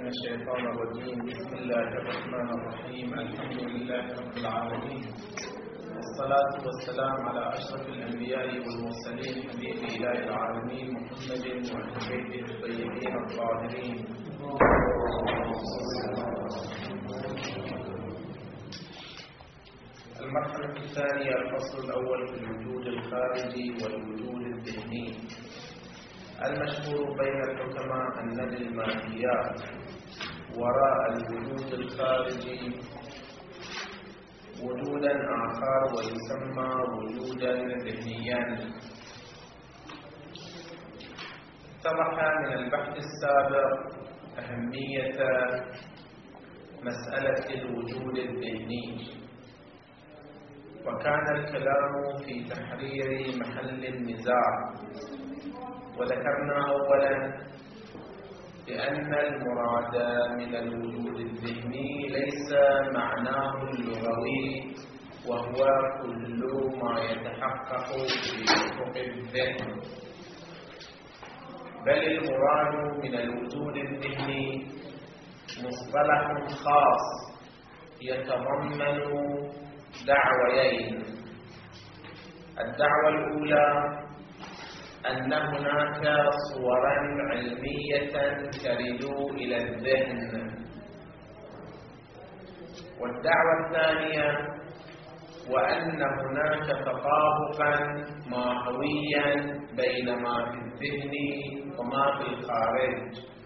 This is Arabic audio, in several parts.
الشيطان الرجيم. بسم الله الرحمن الرحيم. الحمد لله رب العالمين، والصلاة والسلام على أشرف الأنبياء والمرسلين، حبيب إله العالمين محمد وأهل بيته الطيبين الطاهرين. المرحلة الثانية، الفصل الأول في الوجود الخارجي والوجود الذهني. المشهور بين الحكماء أن للماديات وراء الوجود الخارجي وجودا آخر ويسمى وجودا ذهنيا. اتضح من البحث السابق أهمية مسألة الوجود الذهني، وكان الكلام في تحرير محل النزاع. وذكرنا أولا بأن المراد من الوجود الذهني ليس معناه اللغوي وهو كل ما يتحقق في أفق الذهن، بل المراد من الوجود الذهني مصطلح خاص يتضمن دعويين. الدعوة الأولى أن هناك صورا علمية ترد إلى الذهن، والدعوة الثانية وأن هناك تطابقا ماهويا بين ما في الذهن وما في الخارج.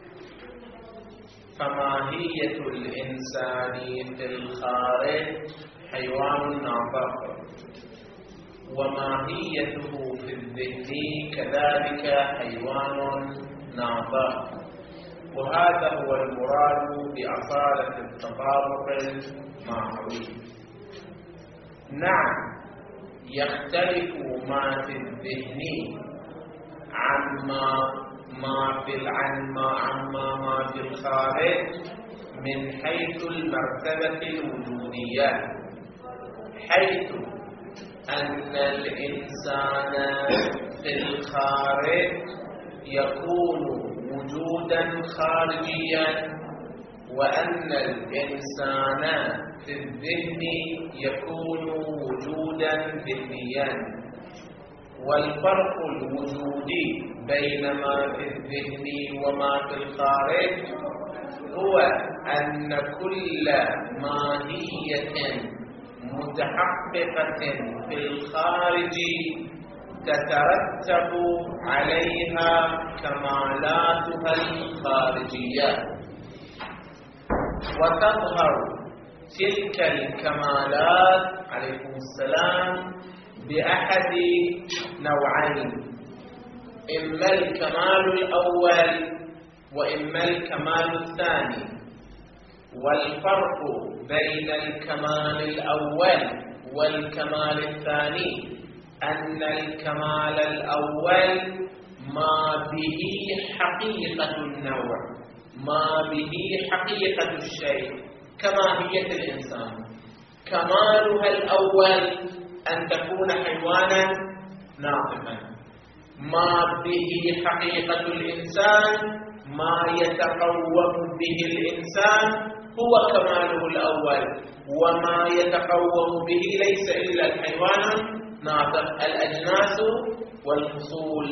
فماهية الإنسان في الخارج حيوان ناطق، وماهيته في الذهن كذلك حيوان ناطق، وهذا هو المراد بأصالة التطابق الماهوي. نعم، يختلف ما في الذهن عما في الخارج من حيث المرتبة الوجودية، حيث أن الإنسان في الخارج يكون وجودا خارجيا، وأن الإنسان في الذهن يكون وجودا ذهنيا. والفرق الوجودي بين ما في الذهن وما في الخارج هو أن كل ماهية متحققة في الخارج تترتب عليها كمالاتها الخارجية، وتظهر تلك الكمالات عليكم السلام بأحد نوعين: إما الكمال الأول وإما الكمال الثاني. والفرق بين الكمال الأول والكمال الثاني أن الكمال الأول ما به حقيقة النوع، ما به حقيقة الشيء، كماهية الإنسان. كمالها الأول أن تكون حيوانا ناطقا. ما به حقيقة الإنسان، ما يتقوم به الإنسان هو كماله الأول، وما يتقوم به ليس إلا الحيوان الناطق، الأجناس والفصول.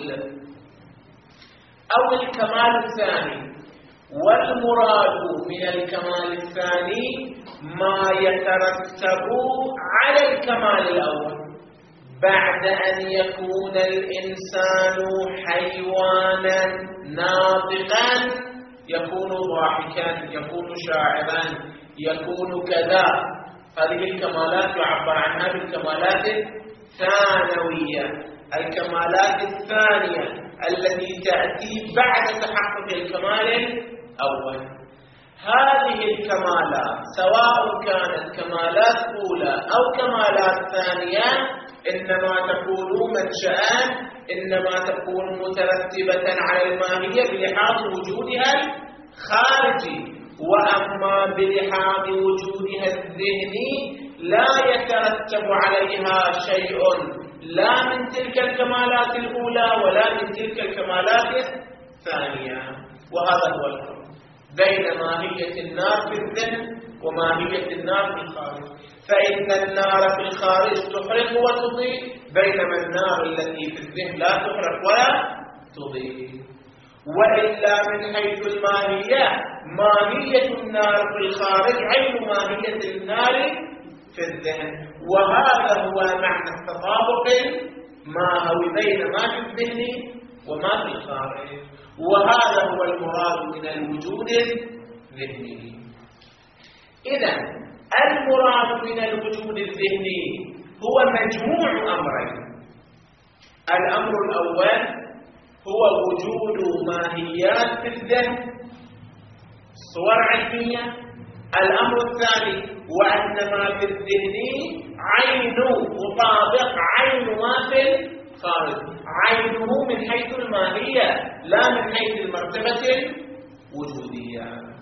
أو الكمال الثاني، والمراد من الكمال الثاني ما يترتب على الكمال الأول بعد أن يكون الإنسان حيوانا ناطقا، يكون ضاحكا، يكون شاعرا، يكون كذا. هذه الكمالات يعبر عنها بالكمالات الثانوية، الكمالات الثانية التي تأتي بعد تحقق الكمال الأول. هذه الكمالات سواء كانت كمالات أولى أو كمالات ثانية إنما تكون منشأً، إنما تكون مترتبة على الماهية بلحاظ وجودها الخارجي. وأما بلحاظ وجودها الذهني لا يترتب عليها شيء لا من تلك الكمالات الأولى ولا من تلك الكمالات الثانية. وهذا هو الأمر. بين ماهية النار في الذهن وماهية النار في الخارج. فإن النار في الخارج تحرق وتضيء، بينما النار التي في الذهن لا تحرق ولا تضيء. وإلا من حيث الماهية، ماهية النار في الخارج عين ماهية النار في الذهن، وهذا هو معنى التطابق الماهوي بين ما في الذهن وما في الخارج، وهذا هو المراد من الوجود الذهني. إذن المراد من الوجود الذهني هو مجموع أمرين. الأمر الأول هو وجود ماهيات في الذهن، صور علمية. الأمر الثاني وأن ما في الذهن عين مطابق عين ما في الخارج، عينه من حيث الماهية لا من حيث المرتبة الوجودية.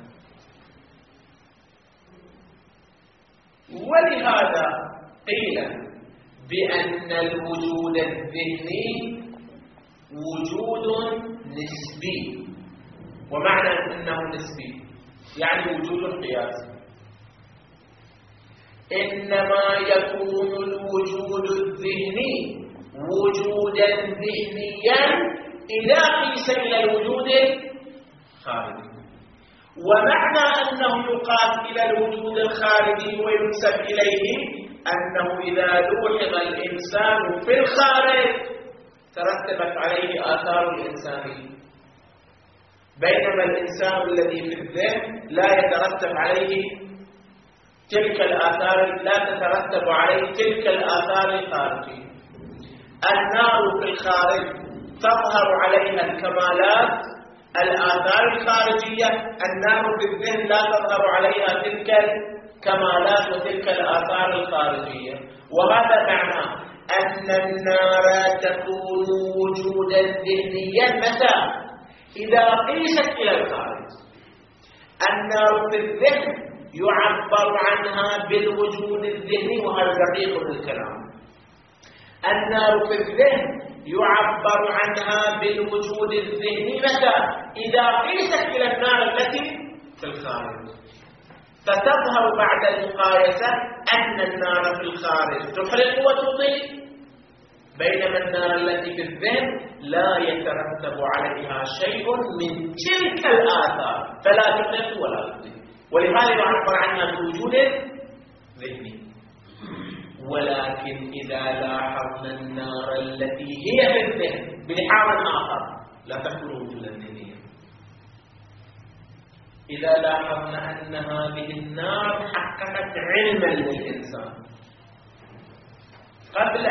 ولهذا قيل بأن الوجود الذهني وجود نسبي. ومعنى أنه نسبي يعني وجود قياسي. إنما يكون الوجود الذهني وجودا ذهنيا إذا قيس إلى الوجود الخارجي. ومعنى أنه يقاس إلى الوجود الخارجي وينسب إليه أنه إذا لوحظ الإنسان في الخارج ترتبت عليه آثار الإنسانية، بينما الإنسان الذي في الذهن لا يترتب عليه تلك الآثار، لا تترتب عليه تلك الآثار الخارجية. النار في الخارج تظهر عليها الكمالات الآثار الخارجية، النار في الذهن لا تظهر عليها تلك الكمالات وتلك الآثار الخارجية. وهذا معنى أن النار تكون وجودا ذهنيا متى؟ إذا قيست إلى الخارج. النار في الذهن يعبر عنها بالوجود الذهني، وهذا دقيق الكلام. النار في الذهن يعبر عنها بالوجود الذهني متى؟ إذا قيست إلى النار التي في الخارج. فتظهر بعد المقايسة أن النار في الخارج تحرق وتضيء، بينما النار التي في الذهن لا يترتب عليها شيء من تلك الآثار، فلا تحرق ولا تضيء، ولهذا يعبر عنها بوجود ذهني. ولكن إذا لاحظنا النار التي هي في الذهن بلحاظ آخر لا تكون وجودا ذهنيا. إذا لاحظنا أن هذه النار حققت علما للإنسان قبل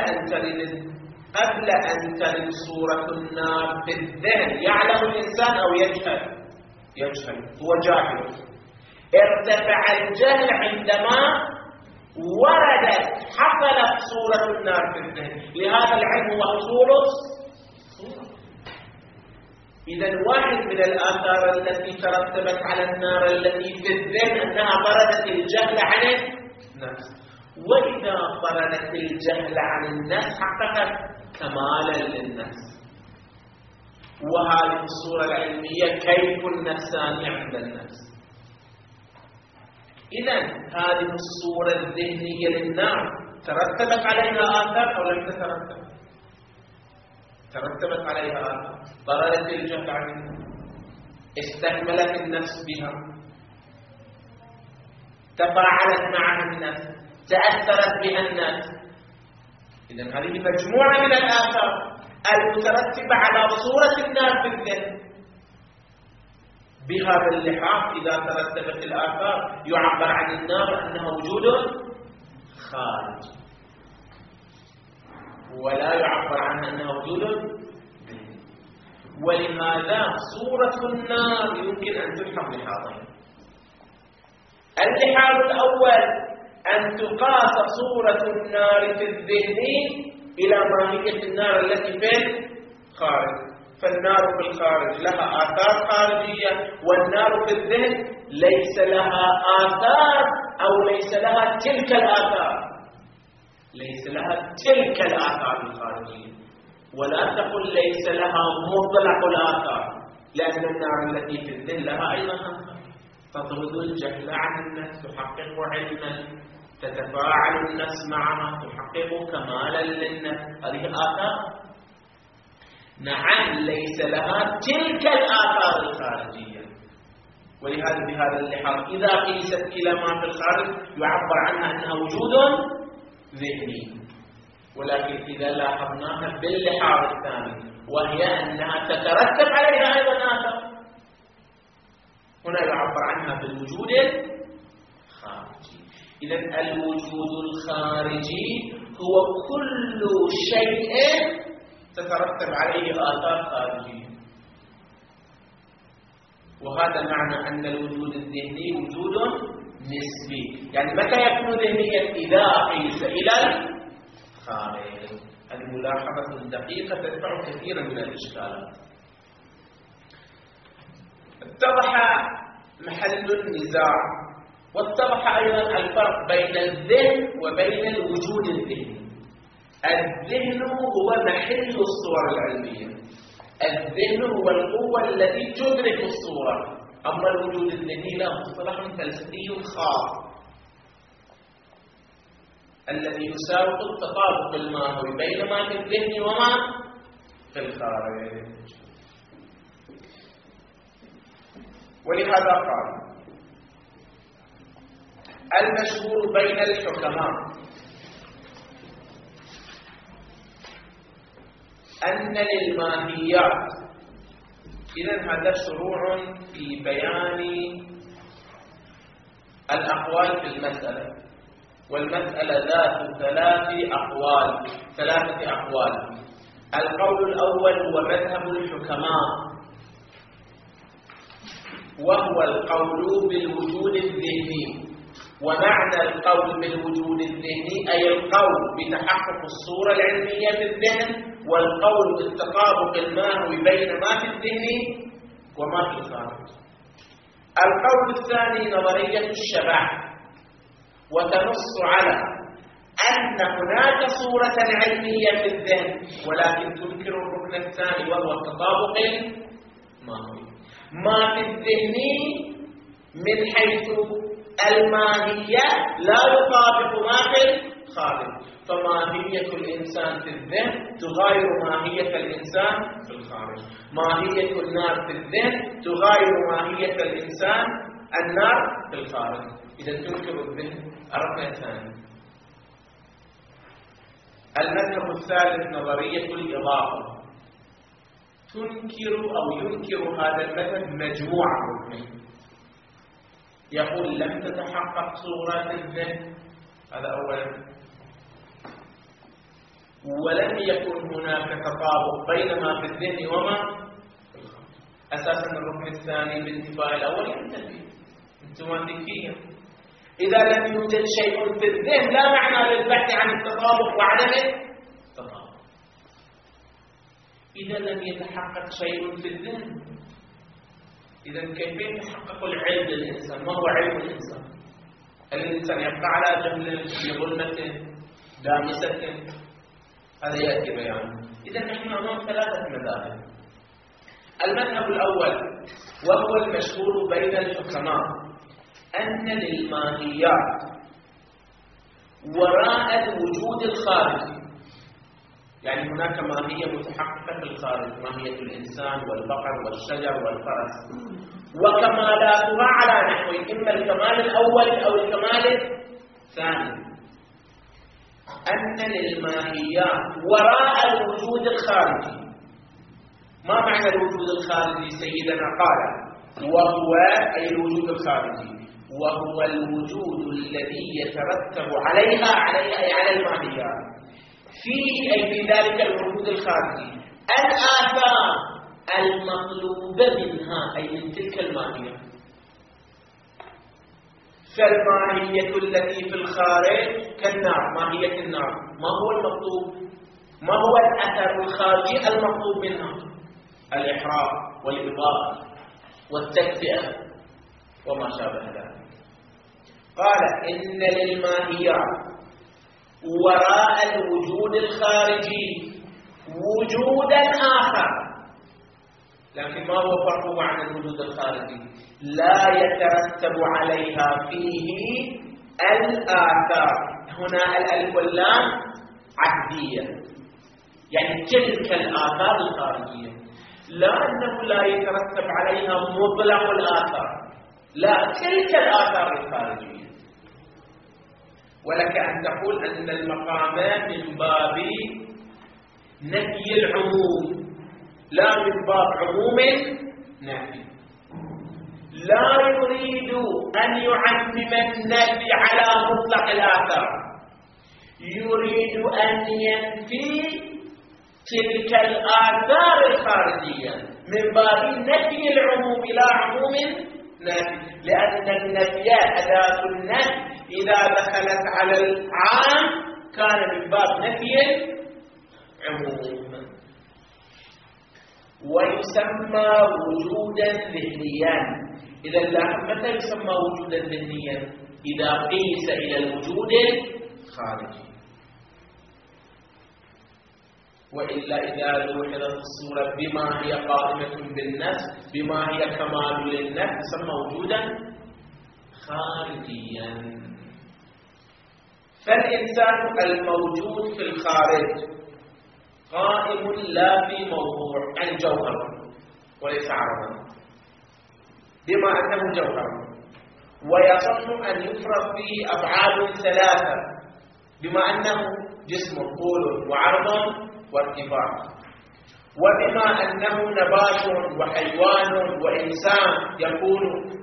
أن ترد صورة النار في الذهن، يعلم الإنسان أو يجهل، هو جاهل. ارتفع الجهل عندما وردت حصلت صورة النار في الذهن، لهذا العلم هو أصول الصورة. إذا واحد من الآثار التي ترتبت على النار التي في الذهن أنها طردت الجهل عن النفس، وإذا طردت الجهل عن النفس حققت كمالا للنفس. وهذه الصورة العلمية كيف النفسانية عند النفس. إذن هذه الصورة الذهنية للنار ترتبت عليها آثار أو لم تترتب؟ ترتبت عليها آثار، طردت الجهل عن النفس، استكملت النفس بها، تفاعلت معها النفس، تأثرت بها النفس. إذن هذه مجموعة من الآثار المترتبة على صورة النار في الذهن. بهذا اللحاظ إذا ترتبت الآثار يعبر عن النار أنها وجود خارج، ولا يعبر عنها أنها وجود ذهني. ولهذا صورة النار يمكن أن تلحظ لحاظين. اللحاظ الأول أن تقاس صورة النار في الذهن إلى ماهية النار التي في الخارج. فالنار في الخارج لها آثار خارجية، والنار في الذهن ليس لها آثار أو ليس لها تلك الآثار، ليس لها تلك الآثار الخارجية. ولا تقل ليس لها مطلق الآثار، لأن النار التي في الذهن لها أيضا آثار. تطرد الجهل عن النفس، تحقق علما، تتفاعل النفس معها، تحقق كمالا للنفس. هذه الآثار نعم ليس لها تلك الآثار الخارجية، ولهذا بهذا اللحاظ إذا قيست إلى ما في الخارج يعبر عنها أنها وجود ذهني. ولكن إذا لاحظناها باللحاظ الثاني وهي أنها تترتب عليها أيضا آثار، هنا يعبر عنها بالوجود الخارجي. إذن الوجود الخارجي هو كل شيء تترتب عليه آثار خارجية، وهذا معنى أن الوجود الذهني وجود نسبي. يعني متى يكون ذهنيا؟ إذا قيس إلى الخارج. الملاحظة الدقيقة تدفع كثيرا من الإشكالات. اتضح محل النزاع، واتضح أيضا الفرق بين الذهن وبين الوجود الذهني. الذهن هو محل الصور العلمية، الذهن هو القوة التي تدرك الصورة، أما الوجود الذهني لا، مصطلح فلسفي خاص الذي يساوق التطابق الماهوي بين ما في الذهن وما في الخارج. ولهذا قال المشهور بين الحكماء أن للماهيات، إذن هذا شروع في بيان الأقوال في المسألة، والمسألة ذات ثلاثة أقوال. القول الأول هو مذهب الحكماء، وهو القول بالوجود الذهني. ومعنى القول بالوجود الذهني أي القول بتحقق الصورة العلمية في الذهن، والقول بالتطابق الماهوي بين ما في الذهن وما في الخارج. القول الثاني نظرية الشبح، وتنص على أن هناك صورة علمية في الذهن ولكن تنكر الركن الثاني وهو التطابق الماهوي. ما في الذهن من حيث الماهية لا يطابق ما في الخارج، فماهية الإنسان في الذهن تغاير ماهية الإنسان في الخارج، ماهية النار في الذهن تغاير ماهية الإنسان النار في الخارج. إذا تنكر الذهن الركن الثاني. المذهب الثالث نظرية الإضافة، تنكر أو ينكر هذا المذهب مجموعة ركنين. يقول لم تتحقق صورات الذهن، هذا أولا، ولم يكن هناك تطابق بين ما في الذهن وما في الخارج. أساسا الركن الثاني بانتفاء الأول ينتفي انتماتيكيا. إذا لم يوجد شيء في الذهن لا معنى للبحث عن التطابق وعدم التطابق. إذا لم يتحقق شيء في الذهن، إذا كيف يتحقق العلم للإنسان؟ ما هو علم الإنسان؟ الإنسان يبقى على جهل في ظلمة دامسة، هذا يأتي بيانه. إذا نحن أمام ثلاثة مذاهب. المذهب الأول وهو المشهور بين الحكماء أن للماهيات وراء الوجود الخارجي، يعني هناك ماهية متحققة في الخارج، ماهية الإنسان والبقر والشجر والفرس، وكمالاتها على نحوين، إما الكمال الأول أو الكمال الثاني. أن للماهيات وراء الوجود الخارجي. ما معنى الوجود الخارجي؟ سيدنا قال وهو أي الوجود الخارجي، وهو الوجود الذي يترتب عليها أي على الماهيات فيه، أي في ذلك الوجود الخارجي الآثار المطلوبة منها، أي من تلك الماهية. فالماهية التي في الخارج كالنار، ماهية النار، ما هو المطلوب؟ ما هو الأثر الخارجي المطلوب منها؟ الإحراق والإضاءة والتدفئة وما شابه ذلك. قال إن للماهيات وراء الوجود الخارجي وجودا آخر لكن ما هو فرقه عن الوجود الخارجي؟ لا يترتب عليها فيه الآثار. هنا الألف واللام عهدية، يعني تلك الآثار الخارجية، لا أنه لا يترتب عليها مطلق الآثار، لا، تلك الآثار الخارجية. ولك أن تقول أن المقام من باب نفي العموم لا من باب عموم نفي. لا يريد أن يعمم النفي على مطلق الآثار، يريد أن ينفي تلك الآثار الخارجية من باب نفي العموم إلى عموم نفي، لأن النفي أداة النفي إذا دخلت على العام كان من باب نفي العموم. ويسمى وجودا ذهنيا. إذا متى يسمى وجودا ذهنيا؟ إذا قيس إلى الوجود الخارجي. وإلا إذا لوحظت الصورة بما هي قائمة بالنفس، بما هي كمال للنفس، يسمى وجودا خارجيا. فالإنسان الموجود في الخارج قائم لا في موضوع عن جوهر وليس عرضا، بما أنه جوهر، ويصح أن يفرض فيه أفعال ثلاثة، بما أنه جسم طول وعرض وارتفاع، وبما أنه نبات وحيوان وإنسان يكون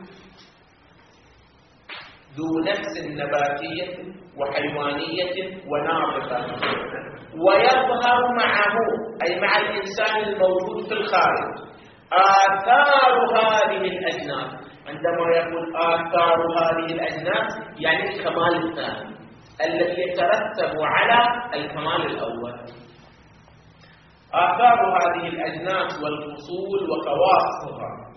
ذو نفس نباتية وحيوانية وناطقة، ويظهر معه أي مع الإنسان الموجود في الخارج آثار هذه الأجناس. عندما يقول آثار هذه الأجناس يعني الكمال الثاني الذي يترتب على الكمال الأول. آثار هذه الأجناس والفصول وخواصها.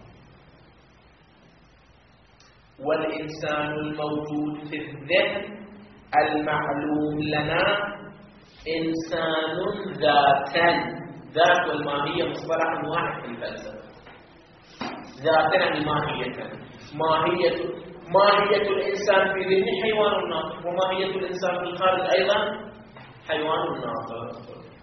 والإنسان الموجود في الذهن المعلوم لنا إنسان ذاتا. ذات والماهية مصطلح واحد في الفلسفة. ذاتا يعني ماهية. ماهية الإنسان في ذهن حيوان ناطق، وماهية الإنسان في الخارج أيضا حيوان ناطق.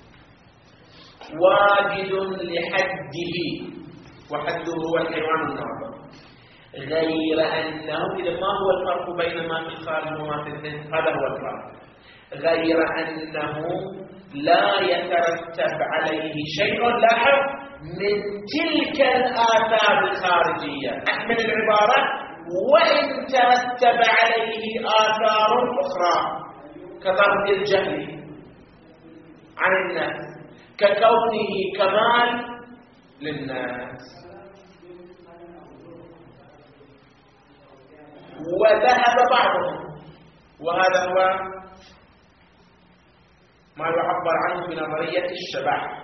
واجد لحده، وحده هو الحيوان الناطق، غير أنه إذا ما هو الفرق بين ما في الخارج وما في الذهن؟ هذا هو الفرق. غير أنه لا يترتب عليه شيء، لاحظ، من تلك الآثار الخارجية. أكمل العبارة: وإن ترتب عليه آثار أخرى كطرد الجهل عن الناس، ككونه كمال للناس. وذهب بعضهم، وهذا هو ما يعبر عنه بنظرية الشبح،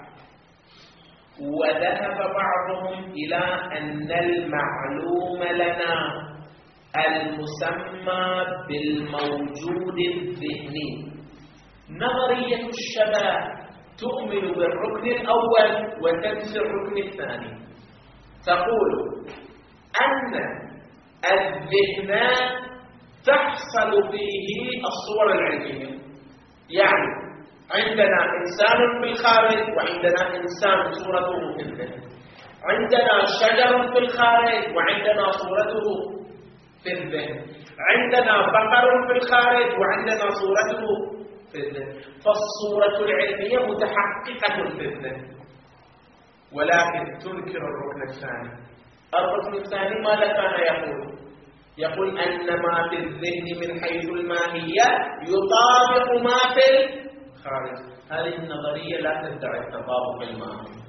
وذهب بعضهم إلى أن المعلوم لنا المسمى بالموجود الذهني. نظرية الشبح تؤمن بالركن الأول وتنسي الركن الثاني. تقول أن الذهن تحصل فيه الصور العلمية، يعني عندنا إنسان في الخارج وعندنا إنسان صورته في الذهن، عندنا شجر في الخارج وعندنا صورته في الذهن، عندنا بقر في الخارج وعندنا صورته في الذهن. فالصورة العلمية متحققة في الذهن، ولكن تنكر الركن الثاني. الركن الثاني ماذا كان يقول أن ما في الذهن من حيث الماهية يطابق ما في الخارج. هذه النظرية لا تدعي التطابق الماهي،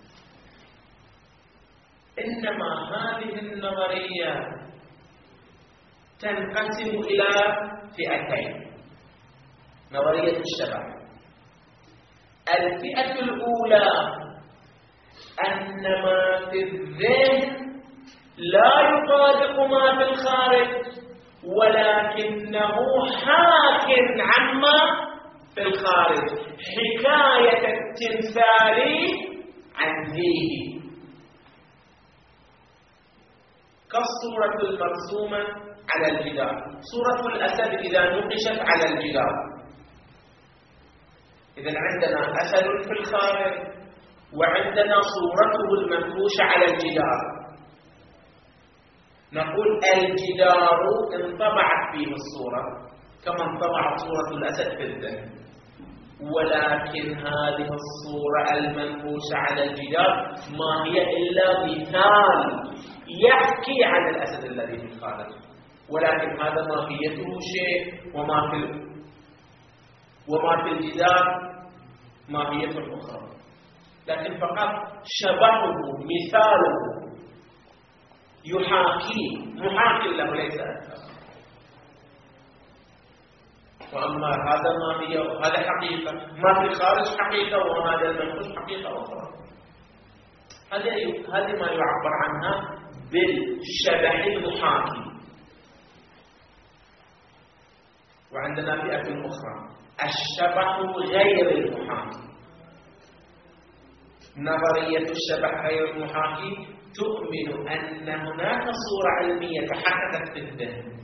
إنما هذه النظرية تنقسم إلى فئتين. نظرية الشبح، الفئة الأولى أن ما في الذهن لا يطابق ما في الخارج، ولكنه حاك عما في الخارج، حكاية التمثال عن ذيه. كالصورة المرسومة على الجدار. صورة الأسد إذا نقشت على الجدار، إذن عندنا أسد في الخارج وعندنا صورته المنقوشة على الجدار، نقول الجدار انطبعت فيه الصورة كما انطبعت صورة الأسد في الذهن، ولكن هذه الصورة المنقوشة على الجدار ما هي إلا مثال يحكي عن الأسد الذي في الخارج، ولكن هذا ماهيته شيء وما في الجدار ماهية أخرى، لكن فقط شبهه مثاله محاكي له ليس أكثر. وأما هذا ماهية وهذا حقيقة، ما في الخارج حقيقة وهذا المنقوش حقيقة أخرى. هذه ما يعبر عنها بالشبح المحاكي. وعندنا فئة أخرى الشبح غير المحاكي. نظرية الشبح غير المحاكي تؤمن أن هناك صورة علمية تحققت في الذهن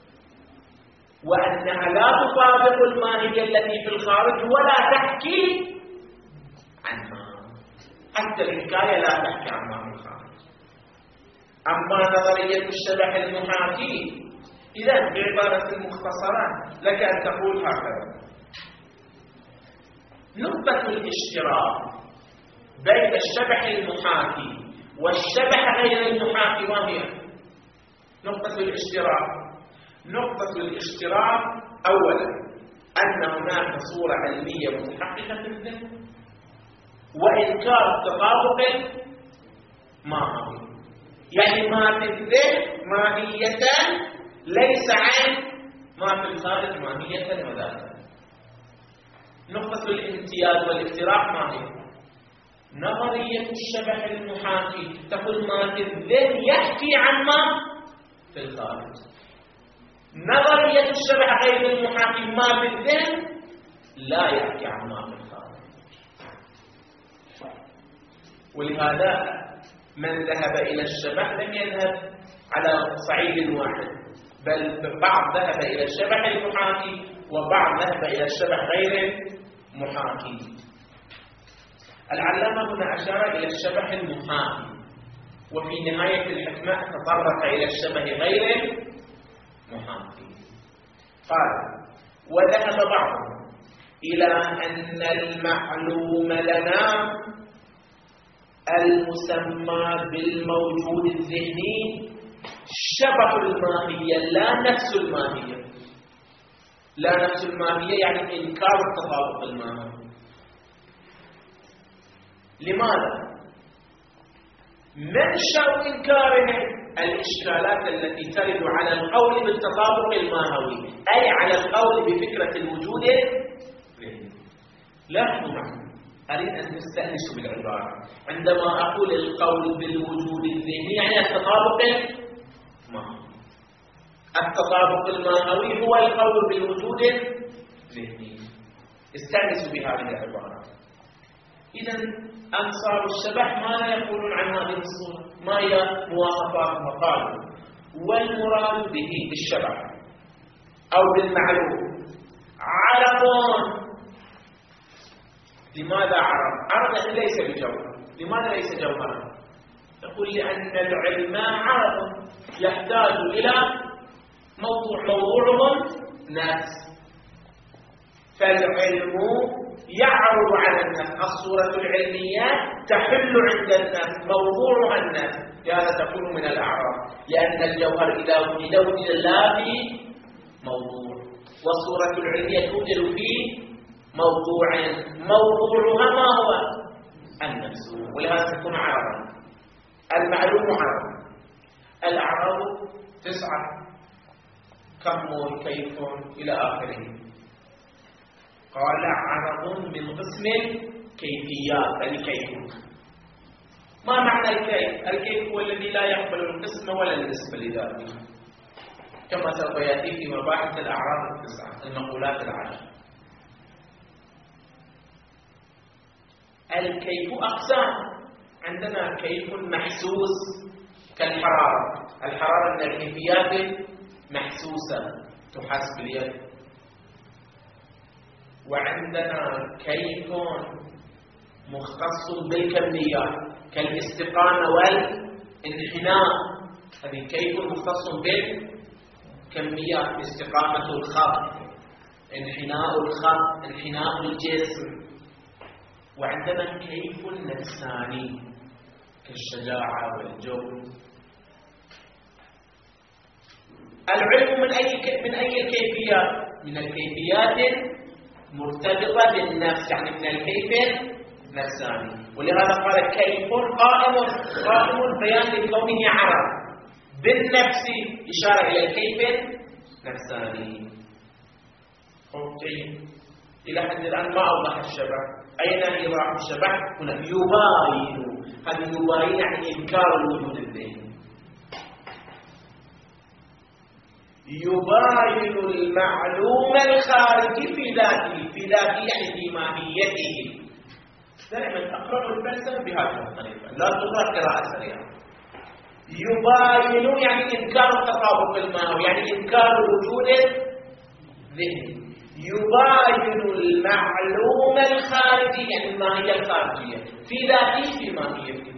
وأنها لا تطابق الماهية التي في الخارج ولا تحكي عنها، حتى الحكاية لا تحكي عن ما في الخارج. أما نظرية الشبح المحاكي إذا بعبارة مختصرة لك أن تقول هكذا: نقطة الاشتراك بين الشبح المحاكي والشبح غير المحاكي ما هي؟ نقطة الاشتراك أولا أن هناك صورة علمية متحققة في الذهن وإنكار تطابق ماهوي، يعني ما في الذهن ماهية ليس عن ما في الخارج ماهية وذاتا. نقطة الامتياز والافتراق ما هي؟ نظرية الشبح المحاكي تقول ما في الذهن يحكي عن ما في الخارج. نظرية الشبح غير المحاكي ما في الذهن لا يحكي عن ما في الخارج. ولهذا من ذهب إلى الشبح لم يذهب على صعيد واحد، بل بعض ذهب إلى الشبح المحاكي وبعض ذهب إلى الشبح غير المحاكي. العلامة هنا أشار إلى الشبح المحاكي، وفي نهاية الحكمة تطرق إلى الشبه غير المحاكي. قال: وذهب بعضهم إلى أن المعلوم لنا المسمى بالموجود الذهني شبه الماهية لا نفس الماهية. لا نفس الماهية يعني إنكار التطابق الماهي. لماذا؟ منشأ إنكارهم الإشكالات التي ترد على القول بالتطابق الماهوي، أي على القول بفكرة الوجود الذهني. لاحظوا معي، أريد أن تستأنسوا بالعبارة. عندما أقول القول بالوجود الذهني يعني التطابق الماهوي. التطابق الماهوي هو القول بالوجود الذهني. استأنسوا بهذه العبارة. إذن أنصار الشبح ماذا يقولون عن هذه الصورة؟ ما هي مواصفات مقالوا؟ والمراد به بالشبح أو بالمعلوم عرض. لماذا عرض؟ عرض ليس بجوهر. لماذا ليس جوهرا؟ يقول لأن العلم عرض يحتاج إلى موضوعهم ناس، فالعلم يعرض على الناس. الصورة العلمية تحل عند الناس، موضوعها الناس، لهذا تكون من الأعراض، لأن الجوهر إذا وجد لا في موضوع، والصورة العلمية توجد في موضوعها ما هو النفس، ولهذا تكون عرضا. المعلوم عرض. الأعراض 9: كم، كيف، إلى آخره. قال: عرض من قسم كيفيات. الكيف ما معنى الكيف؟ الكيف هو الذي لا يقبل القسم ولا النسبة لذاته، كما سوف يأتي في مباحث الأعراض 9 المقولات 10. الكيف أقسام. عندنا كيف محسوس كالحرارة. الحرارة من الكيفيات محسوسة تحس باليد. وعندنا كيف مختص بالكميات كالاستقامة والانحناء، هذه كيف مختص بالكميات، استقامة الخط، انحناء الخط، انحناء الجسم. وعندنا كيف نفساني كالشجاعة والجود. العلم من أي الكيفيات؟ من الكيفيات مرتبطة بالنفس، يعني من الكيف النفساني. ولهذا قال كيف قائم بيان لكونه عرب بالنفس، إشارة إلى الكيف النفساني. جيد. إلى حد الآن ما أوضح الشبه. أين إيضاح الشبه؟ هنا يباين. هذا يباين يعني إنكار الوجود الذهني. يباين المعلوم الخارجي في ذاته يعني في ماهيته. دائما أقرأ الفلسفة بهذه الطريقة، لا تقرأ قراءة سريعة. يباين يعني إنكار التطابق الماهوي، يعني إنكار الوجود الذهني. يباين المعلوم الخارجي يعني الماهية الخارجية في ذاته في ماهيته،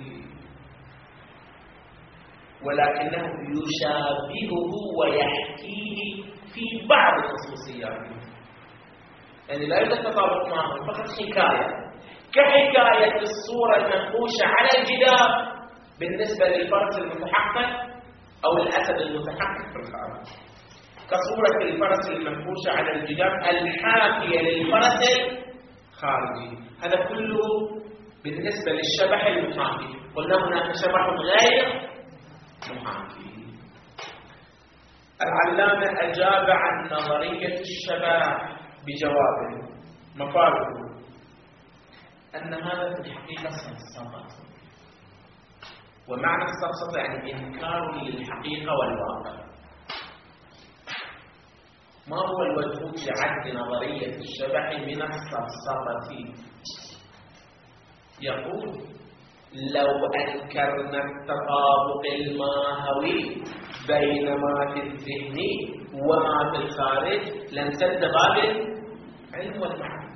ولكنه يشابهه ويحكيه في بعض خصوصياته. يعني لا يوجد تطابق معه، فقط حكاية، كحكاية الصورة المنقوشة على الجدار بالنسبة للفرس المتحقق أو الأسد المتحقق في الخارج، كصورة الفرس المنقوشة على الجدار الحاكية للفرس الخارجي. هذا كله بالنسبة للشبح المحاكي. قلنا هناك شبح غير محاكي. العلامة أجاب عن نظرية الشبح بجواب مفاده أن هذا في الحقيقة سفسطة. ومعنى السفسطة يعني إنكار للحقيقة والواقع. ما هو الوجه في عد نظرية الشبح من السفسطة؟ يقول لو أنكرنا التطابق الماهوي بين ما في الذهن وما في الخارج لانسد باب العلم والمعرفة.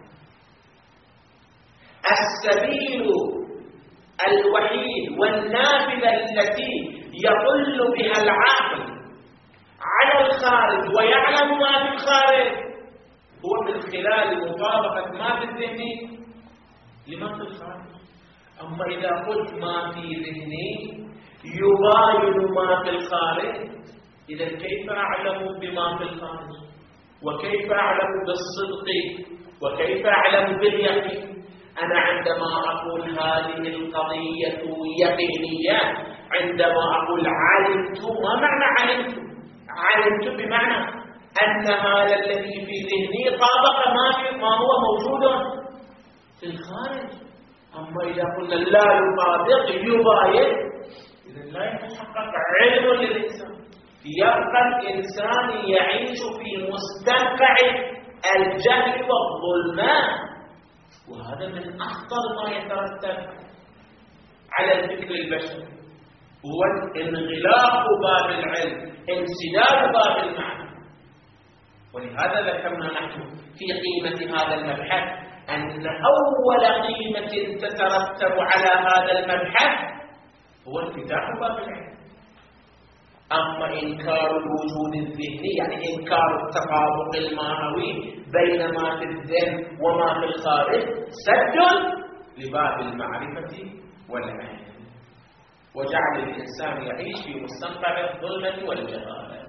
السبيل الوحيد والنافذة التي يطل بها العاقل على الخارج ويعلم ما في الخارج هو من خلال مطابقة ما في الذهن لما في الخارج. أما إذا قلت ما في ذهني يباين ما في الخارج، إذا كيف أعلم بما في الخارج؟ وكيف أعلم بالصدق؟ وكيف أعلم باليقين؟ أنا عندما أقول هذه القضية يقينية، عندما أقول علمت، ما معنى علمت؟ علمت بمعنى أن هذا الذي في ذهني طابق ما هو موجود في الخارج. أما إذا قلنا لا يطابق يباين، إذا لا يتحقق علم للإنسان. يبقى الإنسان يعيش في مستنقع الجهل والظلمات، وهذا من أخطر ما يترتب على الفكر البشري، هو انغلاق باب العلم، انسداد باب المعنى. ولهذا ذكرنا نحن في قيمة هذا المبحث أن أول قيمة تترتب على هذا المبحث هو انفتاح باب العلم. أما إنكار الوجود الذهني يعني إنكار التطابق المعنوي بين ما في الذهن وما في الخارج سد لباب المعرفة والعلم، وجعل الإنسان يعيش في مستنقع الظلمة والجهالة.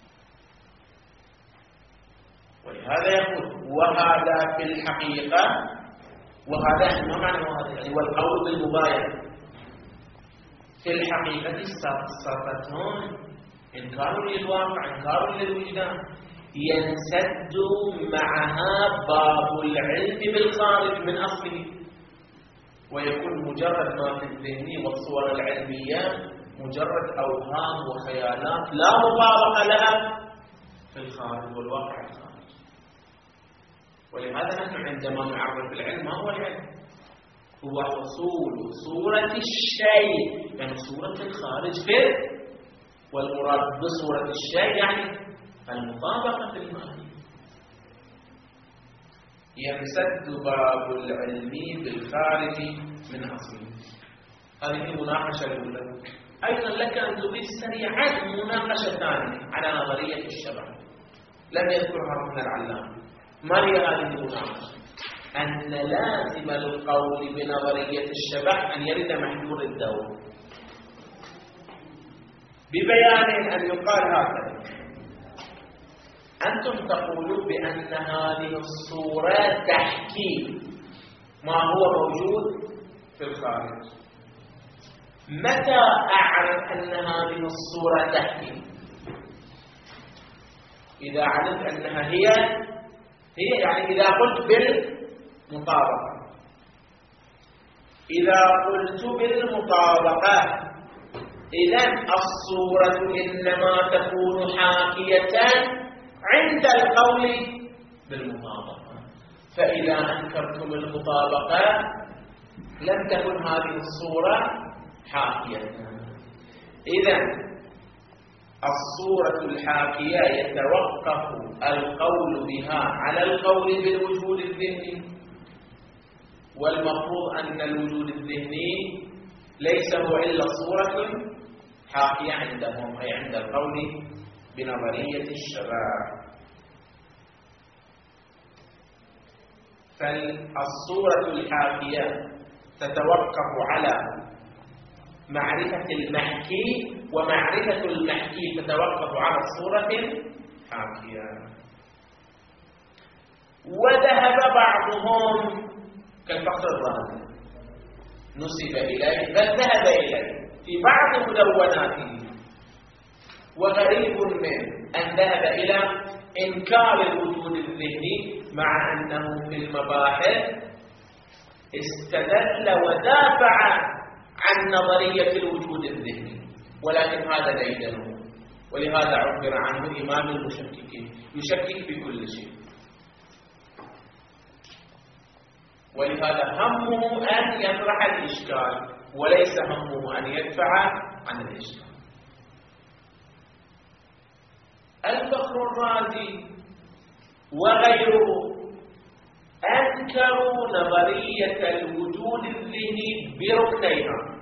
ولهذا يقول وهذا في الحقيقة، وهذا ما معنى هذا يعني والقول بالمباينة في الحقيقة سفسطتان، إنكار للواقع، إنكار للوجدان، ينسد معها باب العلم بالخارج من أصله، ويكون مجرد ما في الذهن والصور العلمية مجرد أوهام وخيالات لا مطابقة لها في الخارج والواقع الخارج. ولهذا نحن عندما نعرف العلم ما هو العلم؟ هو حصول صورة الشيء، يعني صورة الخارج فيه، والمراد بصورة الشيء يعني المطابقة في الماهية. يمسد باب العلم بالخارج من أصله. هذه المناقشة الأولى. أيضا لك أن تضيف سريعا مناقشة ثانية على نظرية الشبه لم يذكرها ابن العلام. ما هي هذه المناقشة؟ أن لازم القول بنظرية الشبه أن يرد محذور الدور، ببيان أن يقال هكذا: أنتم تقولون بأن هذه الصورة تحكي ما هو موجود في الخارج. متى أعرف أن هذه الصورة تحكي؟ إذا علمت أنها هي يعني إذا قلت بالمطابقة. إذا قلت بالمطابقة إذن الصورة إنما تكون حاكية عند القول بالمطابقة. فإذا أنكرتم المطابقة لم تكن هذه الصورة حاكية. إذن الصورة الحاكية يتوقف القول بها على القول بالوجود الذهني، والمفروض أن الوجود الذهني ليس هو إلا صورة حاكية عندهم، أي عند القول بنظرية الشبه. فالصورة الحاكية تتوقف على معرفة المحكي، ومعرفة المحكي تتوقف على الصورة الحاكية. وذهب بعضهم كالفخر الرازي نسب إليه، بل ذهب إليه في بعض مدوناته، وغريب منه أن ذهب إلى إنكار الوجود الذهني، مع أنه في المباحث استدل ودافع عن نظرية الوجود الذهني، ولكن هذا ديدنه، ولهذا عبر عنه إمام المشككين، يشكك في كل شيء، ولهذا همه أن يطرح الإشكال وليس همه أن يدفع عن الإشكال. الفخر الرازي وغيره أنكروا نظرية الوجود الذهني بركنيها: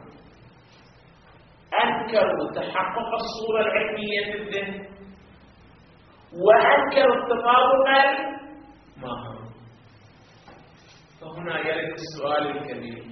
أنكروا تحقق الصورة العلمية في الذهن، وأنكروا التطابق الماهر. فهنا يرد السؤال الكبير: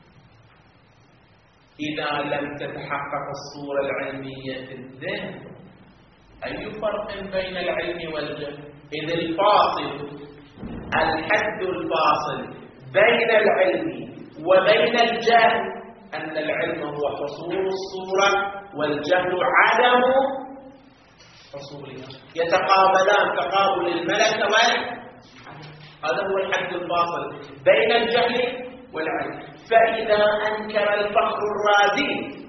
إذا لم تتحقق الصورة العلمية في الذهن، أي فرق بين العلم والجهل؟ إذ الفاصل، الحد الفاصل بين العلم وبين الجهل أن العلم هو حصول الصورة والجهل عدم حصولها، يتقابلان تقابل الملكة والعلم. هذا هو الحد الفاصل بين الجهل والعلم. فإذا أنكر الفخر الرازي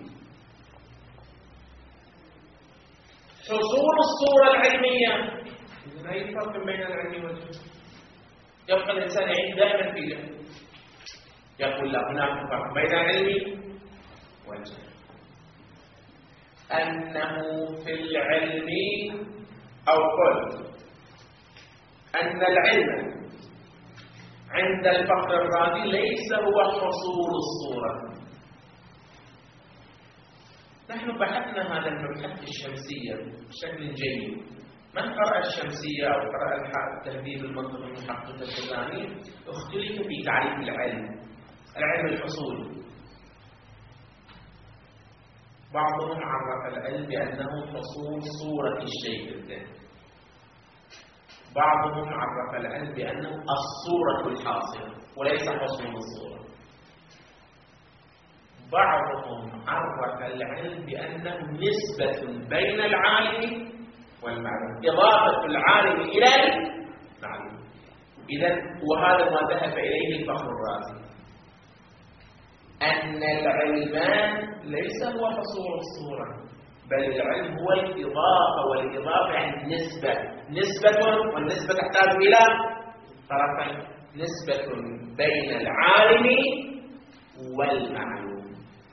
حصول الصورة العلمية، إذن أي فرق بين العلم والجهل؟ يبقى الإنسان يعيش دائما في جهل. يقول لا، هناك فرق بين العلم والجهل، أنه في العلم، أو قل أن العلم عند الفخر الرازي ليس هو حصول الصورة. نحن بحثنا هذا المبحث الشمسية بشكل جيد. من قرأ الشمسية أو قرأ تهذيب المنطق المحقق الكتاني اختلف في تعريف العلم الحصول. بعضهم عرف العلم بأنه حصول صورة الشيء في الذهن، بعضهم عرف العلم بأنه الصورة الحاصلة وليس حصول الصورة، بعضهم عرف العلم بأنه نسبة بين العالم والمعلوم، إضافة العالم إلى المعلوم. إذن وهذا ما ذهب إليه الفخر الرازي، أن العلم ليس هو حصول الصورة، بل العلم هو الإضافة، والإضافة يعني نسبة، والنسبة تحتاج إلى طرفين: نسبة بين العالم والمعلوم.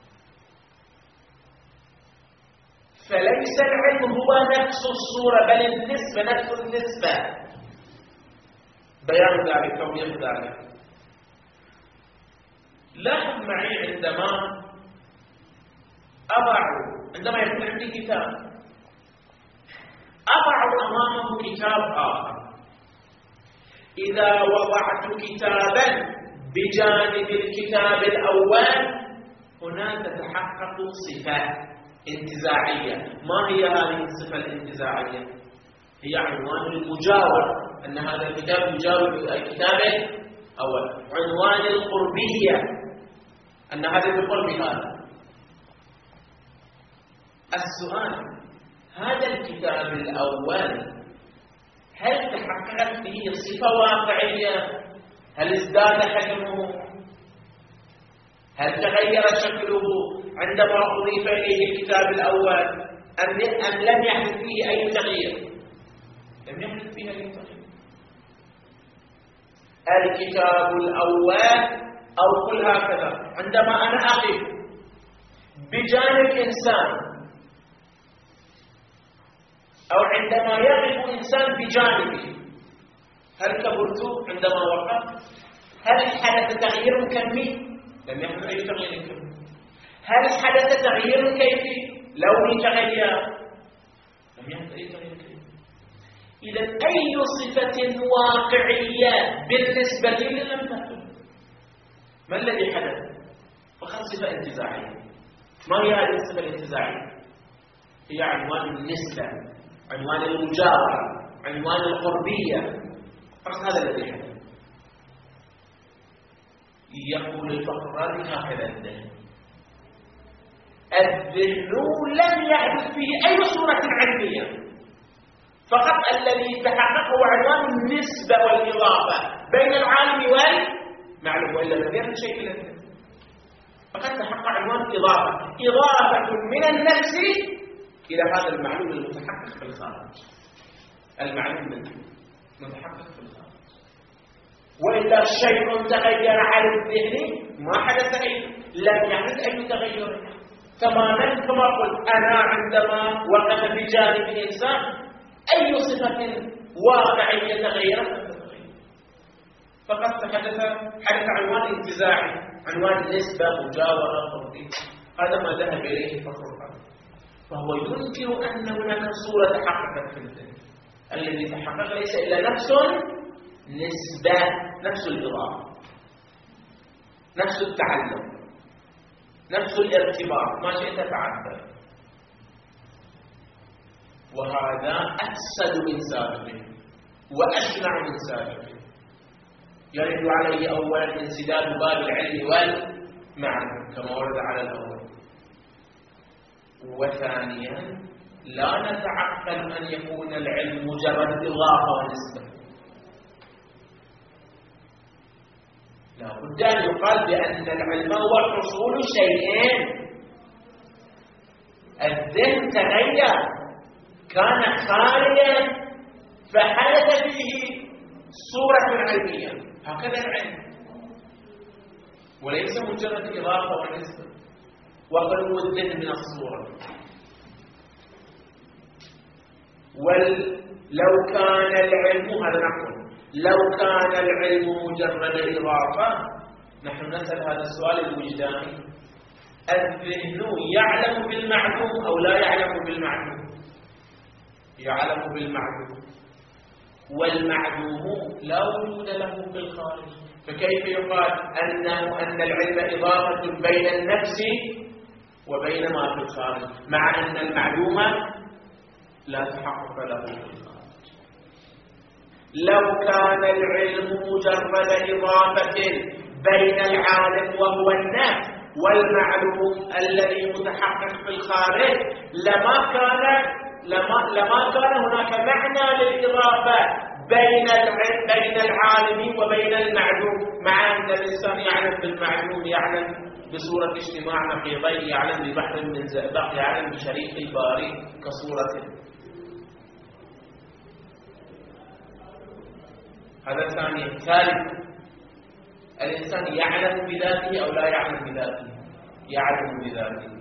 فليس العلم هو نفس الصورة بل النسبة نفس النسبة. بيان ذلك توضيح ذلك. لاحظ معي عندما يكون عندي كتاب أضع أمامه كتاب آخر، إذا وضعت كتابا بجانب الكتاب الأول هنا تتحقق صفة انتزاعية. ما هي هذه الصفة الانتزاعية؟ هي عنوان المجاورة، أن هذا الكتاب يجاور الكتاب الأول. عنوان القربية، أن هذا بقرب هذا. السؤال: هذا الكتاب الأول هل تحققت فيه صفة واقعية؟ هل ازداد حجمه؟ هل تغير شكله عندما أضيف إليه الكتاب الأول أم لم يحدث فيه أي تغيير؟ لم يحدث فيه أي تغيير. الكتاب الأول أو قل هكذا: عندما أنا أقف بجانب إنسان أو عندما يقف إنسان بجانبي، هل كبرت عندما وقف؟ هل حدث تغيير كمي؟ لم يحدث أي تغيير كمي. هل حدث تغيير كيفي؟ لوني تغير؟ لم يحدث أي تغيير كيفي. إذا أي صفة واقعية بالنسبة لي لم تحدث؟ ما الذي حدث؟ فقط صفة انتزاعية. ما هي هذه الصفة الانتزاعية؟ هي عنوان النسبة، عنوان المجاورة، عنوان القربية. فقط هذا الذي حدث. يقول الفقراني هكذا: الذهن لم يحدث فيه أي صورة علمية، فقط الذي تحقق هو عنوان النسبة والإضافة بين العالم والمعلوم، وإلا لم يحدث شيء إلى الذهن. فقط تحقق عنوان إضافة من النفس إلى هذا المعلوم المتحقق في الخارج. المعلوم متحقق في الخارج، وإلا شيء تغير على الذهن ما حدث لم يحدث أي تغير تماما. كما قلت أنا عندما وقف بجانب إنسان أي صفة واقعية تغيرت؟ فقد حدث عنوان انتزاعي، عنوان نسبة، مجاورة، قربية. هذا ما ذهب إليه فقر. فهو ينكر أن هناك صورة تحققت في الذهن. الذي تحقق ليس إلا نفس نسبة، نفس الإضافة، نفس التعلم، نفس الارتباط، ما شئت تعبر. وهذا أفسد من سابقه وأشنع من سابقه. يرد عليه أولا انسداد باب العلم والمعنى كما ورد على الأول، وثانيا لا نتعقل أن يكون العلم مجرد إضافة ونسبة. لا بد أن يقال بأن العلم هو حصول شيئين. الذهن تغير، كان خاليا فحدث فيه صورة علمية، هكذا العلم، وليس مجرد إضافة ونسبة وخلو الذهن من الصورة. ولو كان العلم، هذا نقول لو كان العلم مجرد إضافة، نحن نسأل هذا السؤال الوجداني: الذهن يعلم بالمعلوم أو لا يعلم بالمعلوم؟ يعلم بالمعلوم، والمعلوم لا وجود له في الخارج، فكيف يقال أن العلم إضافة بين النفس وبين ما في الخارج، مع أن المعلوم لا تحقق له في الخارج؟ لو كان العلم مجرد إضافة بين العالم وهو النفس والمعلوم الذي متحقق في الخارج لما كان هناك معنى للإضافة بين العالم وبين المعلوم، مع أن الإنسان يعلم بالمعلوم، يعلم بصورة اجتماع نقيضين، يعلم ببحر من زئبق، يعلم بشريك الباري كصورة. هذا ثاني. ثالث، الإنسان يعلم بذاته أو لا يعلم بذاته؟ يعلم بذاته.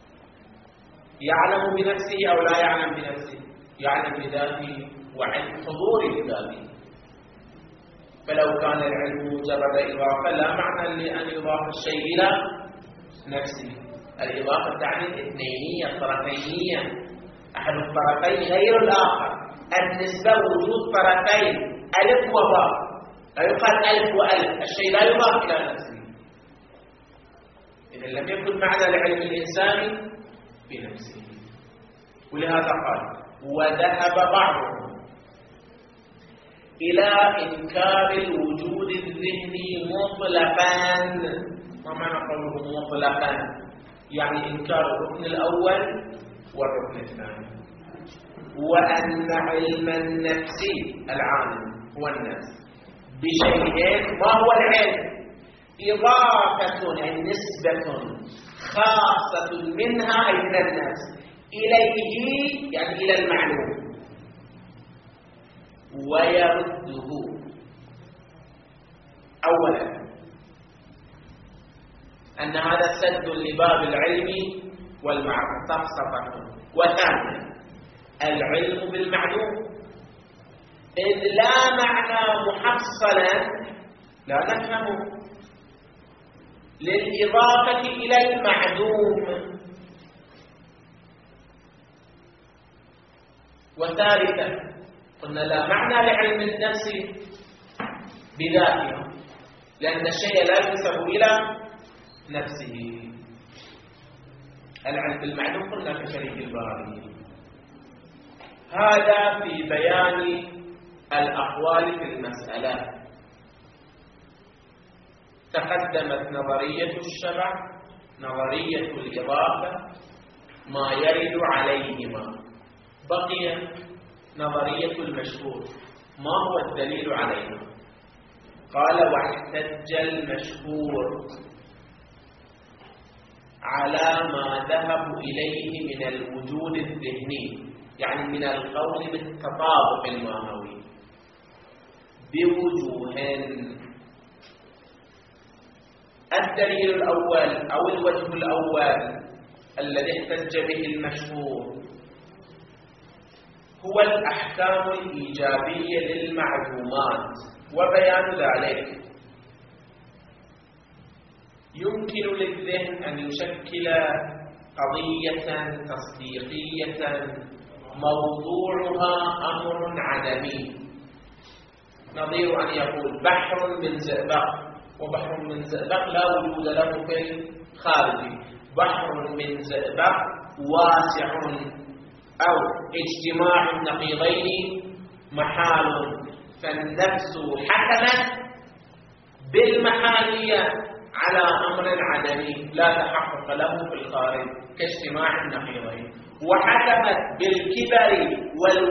يعلم بنفسه أو لا يعلم بنفسه؟ يعلم بذاته وعن حضور بذاته. فلو كان العلم مجرد إضافة لا معنى لأن يضاف الشيء إلى نفسه. الإضافة تعني الاثنينية الطرفينية، أحد الطرفين غير الآخر. النسبة وجود طرفين ألف وباء، لا يقال ألف وألف، الشيء لا يضاف إلى نفسه. إذا لم يكن معنى العلم الإنساني بنفسه. ولهذا قال وذهب بعضهم إلى إنكار الوجود الذهني مطلقا. ما معنى قوله مطلقا؟ يعني إنكار الركن الأول والركن الثاني، وأن علم النفس العالم هو النفس بشيئين. ما هو العلم؟ إضافة أي نسبة خاصة منها أي من النفس إليه، يعني إلى المعلوم، ويرده. أولا أن هذا سد لباب العلم والمعرفة صفة. وثانيا العلم بالمعلوم، إذ لا معنى محصلا لا نفهمه للإضافة إلى المعدوم. وثالثا قلنا لا معنى لعلم النفس بذاته، لأن الشيء لا ينسب إلى نفسه. العلم بالمعلوم قلنا كشريك الباري. هذا في بيان الأقوال في المسألة. تقدمت نظرية الشبع، نظرية الإضافة، ما يرد عليهما. بقي نظرية المشهور، ما هو الدليل عليها؟ قال واحتج المشهور على ما ذهبوا إليه من الوجود الذهني، يعني من القول بالتطابق المعنوي، بوجوهين. الدليل الأول أو الوجه الأول الذي احتج به المشهور هو الأحكام الإيجابية للمعلومات. وبيان ذلك يمكن للذهن أن يشكل قضية تصديقية موضوعها أمر عدمي، نظير أن يقول بحر من زئبق، وبحر من زئبق لا وجود له في الخارج. بحر من زئبق واسع، أو اجتماع النقيضين محال. فالنفس حكمت بالمحالية على أمر عدمي لا تحقق له في الخارج كاجتماع النقيضين، وحكمت بالكبر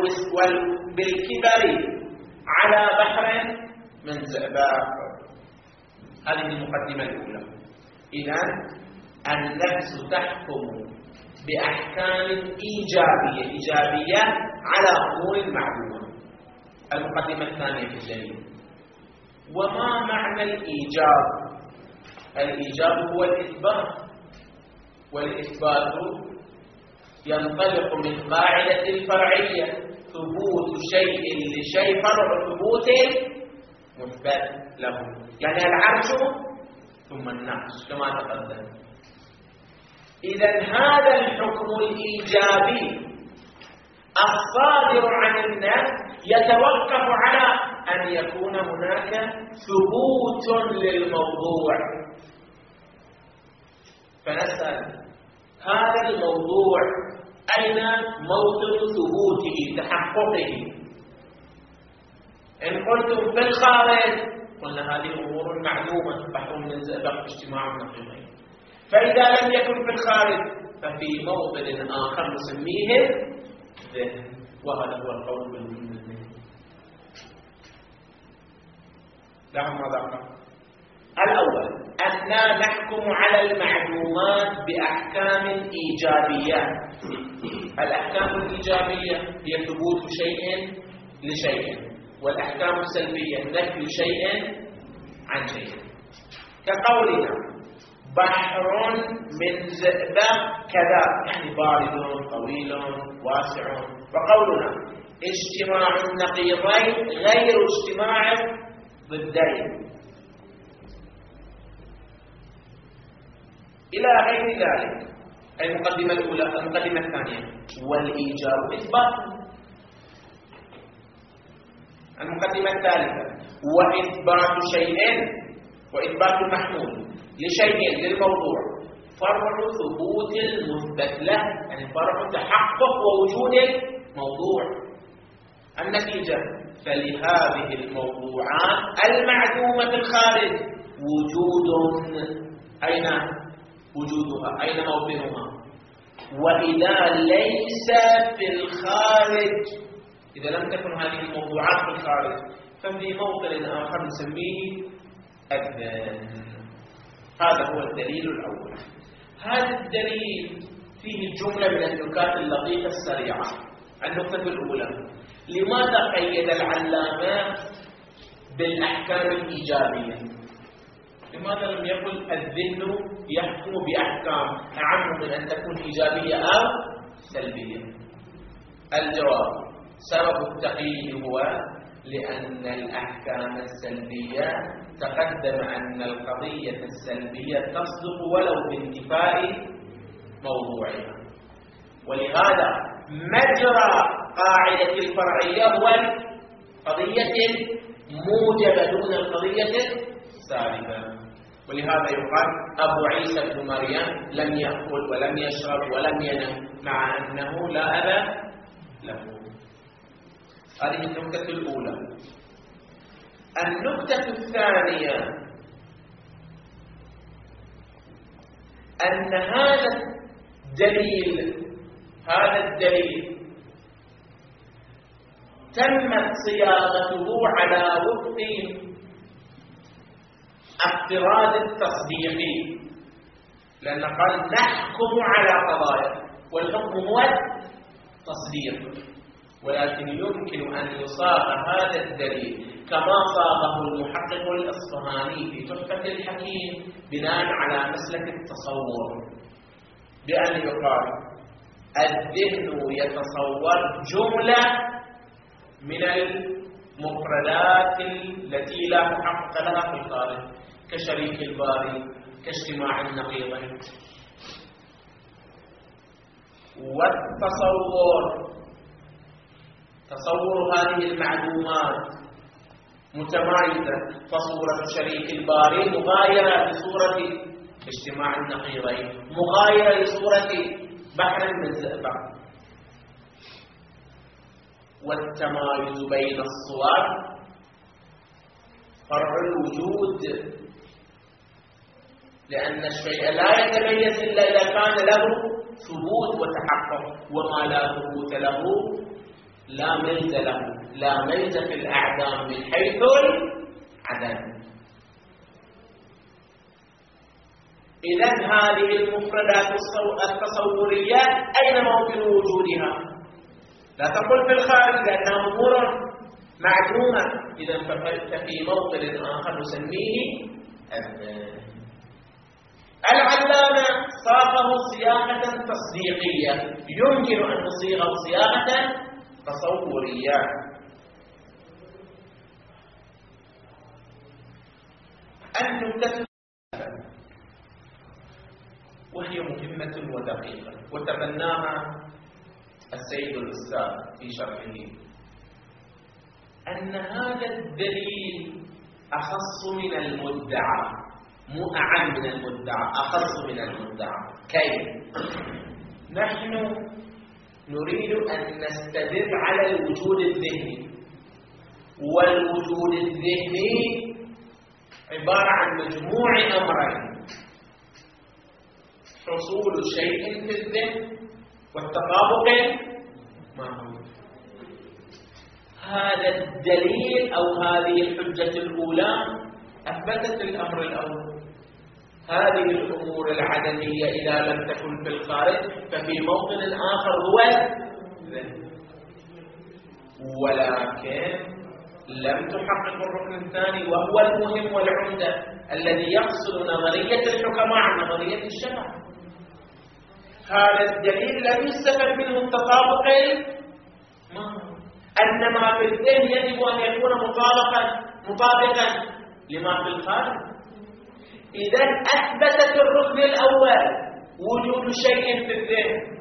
بالكبر على بحر من زئبق. هذه المقدمة الأولى. إذن النفس تحكم بأحكام إيجابية على أمور معلومة. المقدمة الثانية في الدليل. وما معنى الإيجاب؟ الإيجاب هو الإثبات، والإثبات ينطلق من قاعدة الفرعية، ثبوت شيء لشيء فرع ثبوت مثبت له، يعني العرش ثم النقش كما تقدم. إذن هذا الحكم الإيجابي الصادر عن النفس يتوقف على أن يكون هناك ثبوت للموضوع. فنسأل هذا الموضوع أين موطن ثبوته تحققه؟ إن قلتم في الخارج قلنا هذه أمور معلومة، بحر من زئبق اجتماع النقيضين. فإذا لم يكن في الخارج ففي موطن آخر نسميه ذهن، وهذا هو القول بالوجود الذهني. لاحظ ماذا قال؟ الأول أننا نحكم على المعلومات بأحكام إيجابية. الأحكام الإيجابية هي ثبوت شيء لشيء، والأحكام السلبية نفي شيء عن شيء. كقولنا بحر من زئبق كذا، يعني بارد طويل واسع. وقولنا اجتماع النقيضين غير اجتماع ضدين، إلى غير ذلك. المقدمة الأولى. المقدمة الثانية والإيجاب إثبات. المقدمة الثالثة وإثبات شيء، وإثبات المحمول لشيء للموضوع فرع ثبوت المثبت له، يعني فرع تحقق ووجود الموضوع. النتيجة فلهذه الموضوعات المعدومة في الخارج وجود. أين وجودها؟ أين موطنها؟ وإذا ليس في الخارج، إذا لم تكن هذه الموضوعات في الخارج ففي موطن آخر نسميه الذهن. هذا هو الدليل الأول. هذا الدليل فيه جملة من النكات اللطيفة السريعة. النقطة الأولى: لماذا قيد العلامة بالأحكام الإيجابية؟ لماذا لم يقل الذهن يحكم بأحكام أعم من أن تكون إيجابية أو سلبية؟ الجواب: سبب التقييد هو لأن الأحكام السلبية تقدم أن القضية السلبية تصدق ولو بانتفاء موضوعها، ولهذا مجرى قاعدة الفرعية هو القضية الموجبة دون القضية السالبة. ولهذا يقال أبو عيسى بن مريم لم يأكل ولم يشرب ولم ينم مع أنه لا أب له. هذه النقطة الأولى. النقطة الثانية أن هذا الدليل تمت صياغته على وفق افتراض التصديق، لأن قال نحكم على قضايا والحكم هو التصديق، ولكن يمكن أن يصاغ هذا الدليل كما صاغه المحقق الإصفهاني في تحفة الحكيم بناء على مسلك التصور، بأن يقال الذهن يتصور جملة من المفردات التي لا محقق لها في الخارج، كشريك الباري، كاجتماع النقيضين. تصور هذه المعلومات متمايزة، فصورة شريك الباري مغايرة لصورة اجتماع النقيضين، مغايرة لصورة بحر من زئبق. والتمايز بين الصور فرع الوجود، لأن الشيء لا يتميز إلا إذا كان له ثبوت وتحقق، وما لا ثبوت له لا ميز له، لا ميز في الأعدام من حيث العدم. إذن هذه المفردات التصورية أين موطن وجودها؟ لا تقل في الخارج لأنها أمور معلومة، إذن ففي موطن آخر نسميه الذهن. العلامة صاغه صياغة تصديقية، يمكن أن نصيغه صياغة تصورية. النكتة وهي مهمة ودقيقة وتبناها السيد الأستاذ في شرحه، أن هذا الدليل أخص من المدعى، مو أعم من المدعى، أخص من المدعى. كيف؟ نحن نريد أن نستدل على الوجود الذهني، والوجود الذهني عبارة عن مجموع أمرين: حصول شيء في الذهن والتطابق معه. هذا الدليل أو هذه الحجة الأولى أثبتت الأمر الأول. هذه الأمور العدمية إذا لم تكن في الخارج ففي موطن آخر هو الذهن. ولكن لم تحقق الركن الثاني وهو المهم والعمدة الذي يفصل نظرية الحكماء عن نظرية الشرع. هذا الدليل لم يستفد منه التطابق أن ما في الذهن يجب أن يكون مطابقا لما في الخارج. إذا أثبتت الركن الأول وجود شيء في الذهن،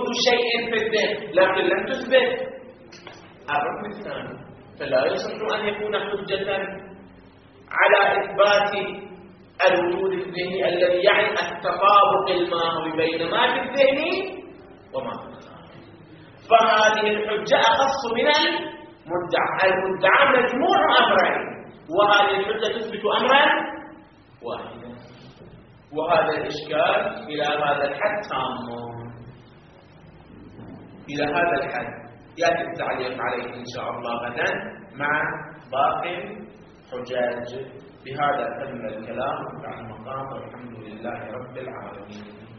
لكن لم تثبت الركن الثاني، فلا يصح أن يكون حجة على إثبات الوجود الذهني الذي يعني التطابق الماهوي بين ما في الذهن وما في الخارج. فهذه الحجة أخص من المدعى مجموع أمرين، وهذه الحجة تثبت أمرا واحدا. وهذا الإشكال إلى هذا الحد تام. إلى هذا الحد يأتي التعليق عليه إن شاء الله غدا مع باقي الحجاج. بهذا تم الكلام عن المقام، والحمد لله رب العالمين.